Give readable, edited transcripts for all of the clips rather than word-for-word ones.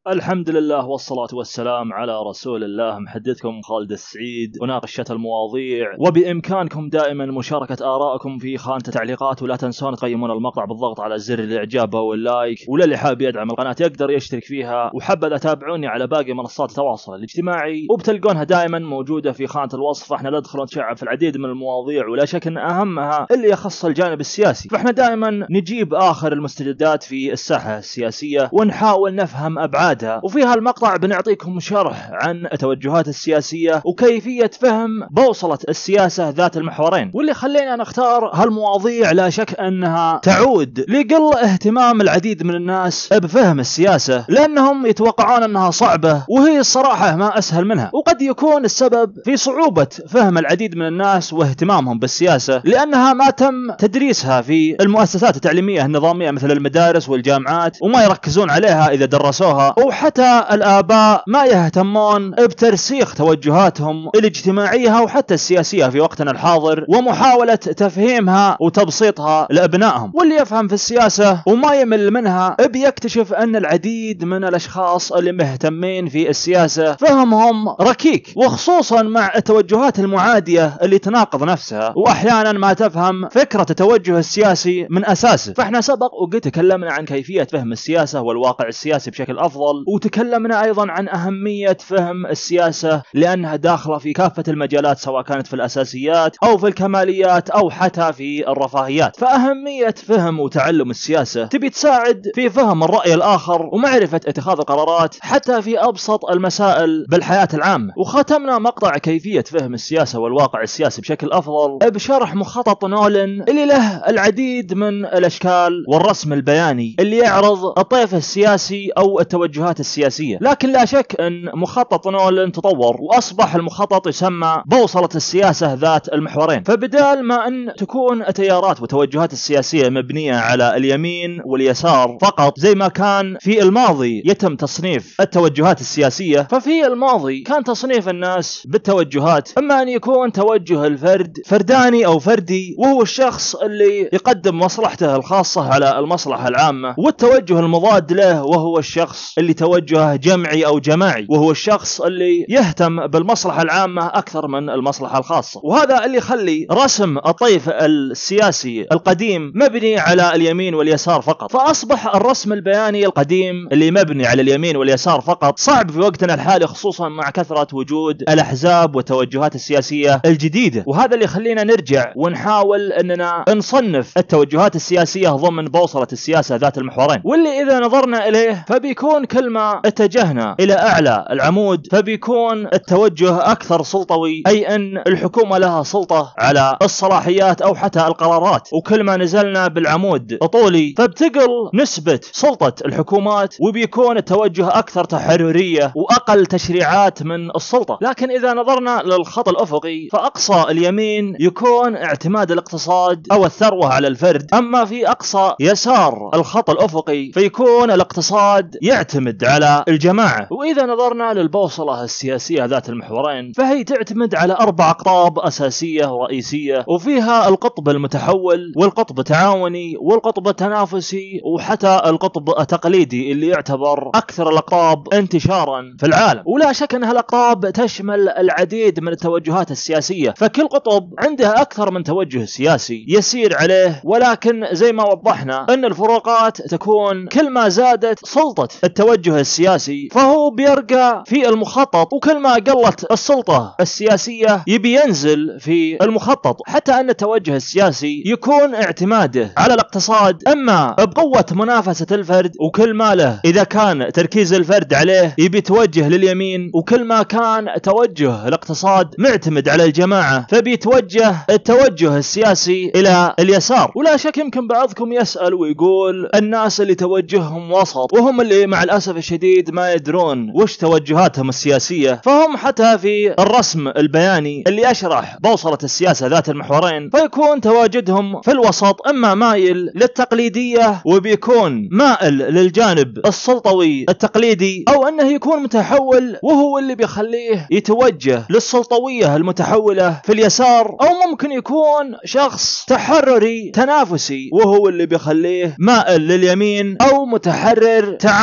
الحمد لله والصلاة والسلام على رسول الله. محدثكم خالد السعيد، وناقش شتى المواضيع، وبإمكانكم دائما مشاركة آرائكم في خانة التعليقات، ولا تنسون تقيمون المقطع بالضغط على زر الإعجاب واللايك، وللي حاب يدعم القناة يقدر يشترك فيها. وحبذا تابعوني على باقي منصات التواصل الاجتماعي وبتلقونها دائما موجودة في خانة الوصف. احنا ندخل ونتشعب في العديد من المواضيع، ولا شك ان اهمها اللي يخص الجانب السياسي، فاحنا دائما نجيب آخر المستجدات في الساحة السياسية ونحاول نفهم أبعاد. وفي هالمقطع بنعطيكم شرح عن التوجهات السياسية وكيفية فهم بوصلة السياسة ذات المحورين. واللي خلينا نختار هالمواضيع لا شك أنها تعود لقل اهتمام العديد من الناس بفهم السياسة، لأنهم يتوقعون أنها صعبة، وهي الصراحة ما أسهل منها. وقد يكون السبب في صعوبة فهم العديد من الناس واهتمامهم بالسياسة لأنها ما تم تدريسها في المؤسسات التعليمية النظامية مثل المدارس والجامعات، وما يركزون عليها إذا درسوها، وحتى الآباء ما يهتمون بترسيخ توجهاتهم الاجتماعية وحتى السياسية في وقتنا الحاضر ومحاولة تفهيمها وتبسيطها لأبنائهم. واللي يفهم في السياسة وما يمل منها بيكتشف أن العديد من الأشخاص اللي مهتمين في السياسة فهمهم ركيك، وخصوصا مع التوجهات المعادية اللي تناقض نفسها، وأحيانا ما تفهم فكرة التوجه السياسي من أساسه. فاحنا سبق وقد تكلمنا عن كيفية فهم السياسة والواقع السياسي بشكل أفضل، وتكلمنا أيضا عن أهمية فهم السياسة لأنها داخلة في كافة المجالات، سواء كانت في الأساسيات أو في الكماليات أو حتى في الرفاهيات. فأهمية فهم وتعلم السياسة تبي تساعد في فهم الرأي الآخر ومعرفة اتخاذ القرارات حتى في أبسط المسائل بالحياة العامة. وختمنا مقطع كيفية فهم السياسة والواقع السياسي بشكل أفضل بشرح مخطط نولان اللي له العديد من الأشكال والرسم البياني اللي يعرض الطيف السياسي أو التوجهات السياسية. لكن لا شك أن مخطط نولان تطور وأصبح المخطط يسمى بوصلة السياسة ذات المحورين. فبدال ما أن تكون التيارات والتوجهات السياسية مبنية على اليمين واليسار فقط زي ما كان في الماضي يتم تصنيف التوجهات السياسية، ففي الماضي كان تصنيف الناس بالتوجهات إما أن يكون توجه الفرد فرداني أو فردي، وهو الشخص اللي يقدم مصلحته الخاصة على المصلحة العامة، والتوجه المضاد له وهو الشخص اللي توجه جمعي أو جماعي، وهو الشخص اللي يهتم بالمصلحة العامة أكثر من المصلحة الخاصة. وهذا اللي يخلي رسم الطيف السياسي القديم مبني على اليمين واليسار فقط. فأصبح الرسم البياني القديم اللي مبني على اليمين واليسار فقط صعب في وقتنا الحالي، خصوصا مع كثرة وجود الأحزاب والتوجهات السياسية الجديدة. وهذا اللي يخلينا نرجع ونحاول أننا نصنف التوجهات السياسية ضمن بوصلة السياسة ذات المحورين. واللي إذا نظرنا إليه فبيكون كل ما اتجهنا إلى أعلى العمود فبيكون التوجه أكثر سلطوي، أي أن الحكومة لها سلطة على الصلاحيات أو حتى القرارات. وكل ما نزلنا بالعمود طولي فبتقل نسبة سلطة الحكومات، وبيكون التوجه أكثر تحررية وأقل تشريعات من السلطة. لكن إذا نظرنا للخط الأفقي فأقصى اليمين يكون اعتماد الاقتصاد أو الثروة على الفرد، أما في أقصى يسار الخط الأفقي فيكون الاقتصاد يعتمد على الجماعة. وإذا نظرنا للبوصلة السياسية ذات المحورين فهي تعتمد على 4 أقطاب أساسية ورئيسية، وفيها القطب المتحول والقطب التعاوني والقطب التنافسي وحتى القطب التقليدي اللي يعتبر أكثر الأقطاب انتشارا في العالم. ولا شك أن هالأقطاب تشمل العديد من التوجهات السياسية، فكل قطب عنده أكثر من توجه سياسي يسير عليه. ولكن زي ما وضحنا أن الفروقات تكون كل ما زادت سلطة التوجه السياسي فهو بيرقى في المخطط، وكل ما قلت السلطة السياسية يبي ينزل في المخطط، حتى أن التوجه السياسي يكون اعتماده على الاقتصاد أما بقوة منافسة الفرد، وكل ما له إذا كان تركيز الفرد عليه يبي توجه لليمين، وكل ما كان توجه الاقتصاد معتمد على الجماعة فبيتوجه التوجه السياسي إلى اليسار. ولا شك يمكن بعضكم يسأل ويقول الناس اللي توجههم وسط وهم اللي مع الأسف الشديد ما يدرون وش توجهاتهم السياسية، فهم حتى في الرسم البياني اللي يشرح بوصلة السياسة ذات المحورين فيكون تواجدهم في الوسط إما مايل للتقليدية وبيكون مائل للجانب السلطوي التقليدي، أو أنه يكون متحول وهو اللي بيخليه يتوجه للسلطوية المتحولة في اليسار، أو ممكن يكون شخص تحرري تنافسي وهو اللي بيخليه مائل لليمين، أو متحرر تعاوني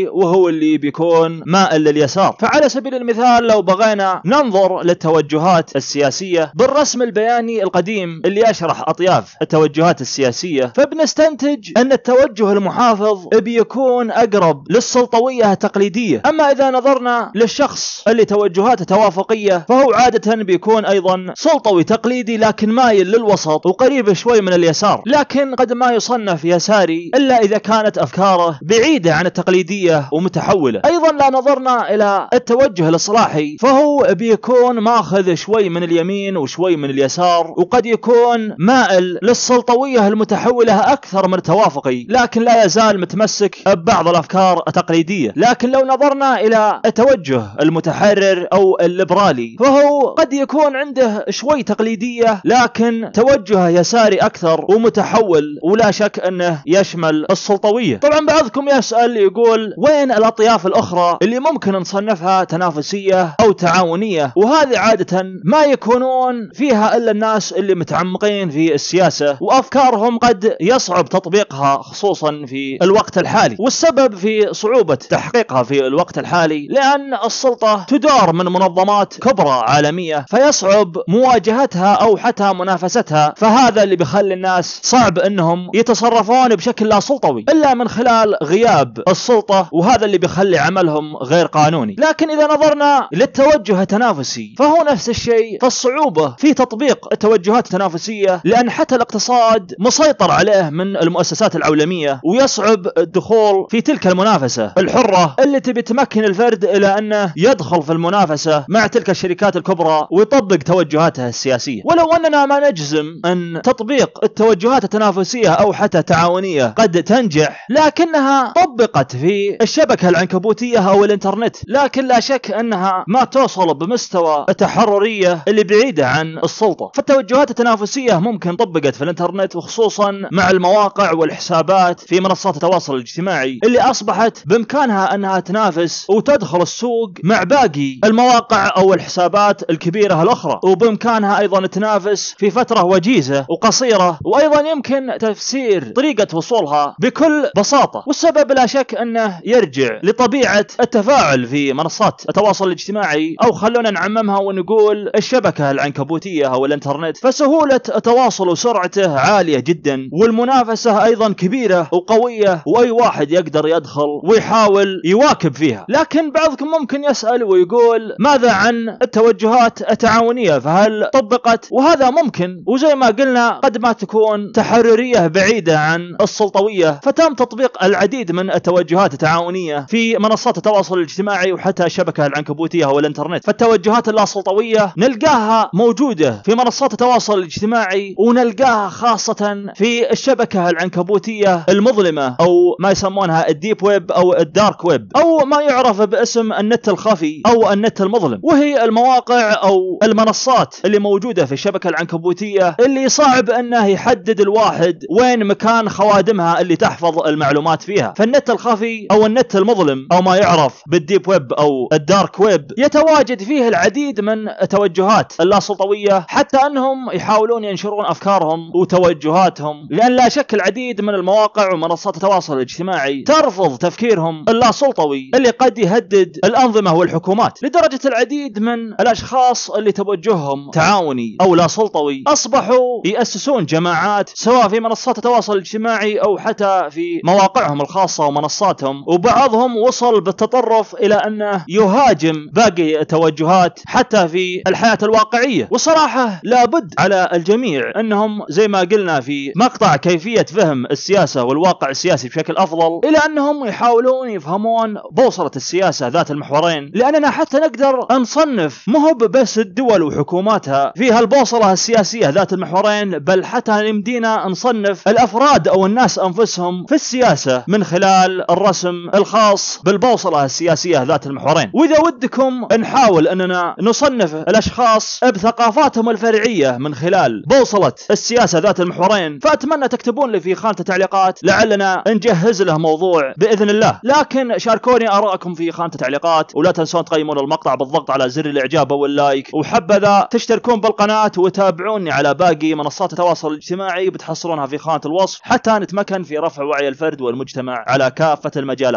وهو اللي بيكون مائل لليسار. فعلى سبيل المثال لو بغينا ننظر للتوجهات السياسية بالرسم البياني القديم اللي يشرح أطياف التوجهات السياسية، فبنستنتج أن التوجه المحافظ بيكون أقرب للسلطوية التقليدية. أما إذا نظرنا للشخص اللي توجهاته توافقية فهو عادة بيكون أيضا سلطوي تقليدي لكن مايل للوسط وقريب شوي من اليسار، لكن قد ما يصنف يساري إلا إذا كانت أفكاره بعيدة عن التقليدية ومتحولة. أيضا لا نظرنا إلى التوجه الإصلاحي فهو بيكون ماخذ شوي من اليمين وشوي من اليسار، وقد يكون مائل للسلطوية المتحولة أكثر من التوافقي، لكن لا يزال متمسك ببعض الأفكار التقليدية. لكن لو نظرنا إلى التوجه المتحرر أو الليبرالي فهو قد يكون عنده شوي تقليدية لكن توجه يساري أكثر ومتحول، ولا شك أنه يشمل السلطوية. طبعا بعضكم يسأل يقول وين الأطياف الأخرى اللي ممكن نصنفها تنافسية أو تعاونية؟ وهذه عادة ما يكونون فيها إلا الناس اللي متعمقين في السياسة وأفكارهم قد يصعب تطبيقها خصوصا في الوقت الحالي. والسبب في صعوبة تحقيقها في الوقت الحالي لأن السلطة تدار من منظمات كبرى عالمية فيصعب مواجهتها أو حتى منافستها، فهذا اللي بيخلي الناس صعب أنهم يتصرفون بشكل لا سلطوي إلا من خلال غياب السلطة، وهذا اللي بيخلي عملهم غير قانوني. لكن إذا نظرنا للتوجه التنافسي فهو نفس الشيء، فالصعوبة في تطبيق التوجهات التنافسية لأن حتى الاقتصاد مسيطر عليه من المؤسسات العولمية ويصعب الدخول في تلك المنافسة الحرة اللي تبي تمكن الفرد إلى أنه يدخل في المنافسة مع تلك الشركات الكبرى ويطبق توجهاتها السياسية. ولو أننا ما نجزم أن تطبيق التوجهات التنافسية أو حتى التعاونية قد تنجح لكنها طبقت في الشبكة العنكبوتية أو الإنترنت، لكن لا شك أنها ما توصل بمستوى التحررية اللي بعيدة عن السلطة. فالتوجهات التنافسية ممكن طبقت في الإنترنت وخصوصا مع المواقع والحسابات في منصات التواصل الاجتماعي اللي أصبحت بإمكانها أنها تنافس وتدخل السوق مع باقي المواقع أو الحسابات الكبيرة الأخرى، وبإمكانها أيضا تنافس في فترة وجيزة وقصيرة، وأيضا يمكن تفسير طريقة وصولها بكل بساطة. والسبب لا شك أنه يرجع لطبيعة التفاعل في منصات التواصل الاجتماعي، أو خلونا نعممها ونقول الشبكة العنكبوتية أو الإنترنت. فسهولة التواصل وسرعته عالية جدا، والمنافسة أيضا كبيرة وقوية، وأي واحد يقدر يدخل ويحاول يواكب فيها. لكن بعضكم ممكن يسأل ويقول ماذا عن التوجهات التعاونية؟ فهل طبقت؟ وهذا ممكن، وزي ما قلنا قد ما تكون تحررية بعيدة عن السلطوية، فتم تطبيق العديد من التوجهات التعاونية في منصات التواصل الاجتماعي وحتى الشبكة العنكبوتية والإنترنت. فالتوجهات اللا سلطوية نلقاها موجودة في منصات التواصل الاجتماعي، ونلقاها خاصة في الشبكة العنكبوتية المظلمة أو ما يسمونها الديب ويب أو الدارك ويب، أو ما يعرف باسم النت الخفي أو النت المظلم، وهي المواقع أو المنصات اللي موجودة في الشبكة العنكبوتية اللي صعب أنه يحدد الواحد وين مكان خوادمها اللي تحفظ المعلومات فيها. فالنت الخفي أو النت المظلم أو ما يعرف بالديب ويب أو الدارك ويب يتواجد فيه العديد من التوجهات اللا سلطوية، حتى أنهم يحاولون ينشرون أفكارهم وتوجهاتهم، لأن لا شك العديد من المواقع ومنصات التواصل الاجتماعي ترفض تفكيرهم اللا سلطوي اللي قد يهدد الأنظمة والحكومات، لدرجة العديد من الأشخاص اللي توجههم تعاوني أو لا سلطوي أصبحوا يأسسون جماعات سواء في منصات التواصل الاجتماعي أو حتى في مواقعهم الخاصة ومنصاتهم، وبعضهم وصل بالتطرف إلى أنه يهاجم باقي التوجهات حتى في الحياة الواقعية. وصراحة لابد على الجميع أنهم زي ما قلنا في مقطع كيفية فهم السياسة والواقع السياسي بشكل أفضل، إلى أنهم يحاولون يفهمون بوصلة السياسة ذات المحورين، لأننا حتى نقدر نصنف مهب بس الدول وحكوماتها في هالبوصلة السياسية ذات المحورين، بل حتى يمدينا نصنف الأفراد أو الناس أنفسهم في السياسة من خلال الرسم الخاص بالبوصلة السياسية ذات المحورين. وإذا ودكم نحاول أننا نصنف الأشخاص بثقافاتهم الفرعية من خلال بوصلة السياسة ذات المحورين، فأتمنى تكتبون لي في خانة التعليقات لعلنا نجهز له موضوع بإذن الله. لكن شاركوني آراءكم في خانة التعليقات، ولا تنسون تقيمون المقطع بالضغط على زر الإعجاب واللايك، وحبذا تشتركون بالقناة وتابعوني على باقي منصات التواصل الاجتماعي بتحصلونها في خانة الوصف، حتى نتمكن في رفع وعي الفرد والمجتمع على كافة المجالات.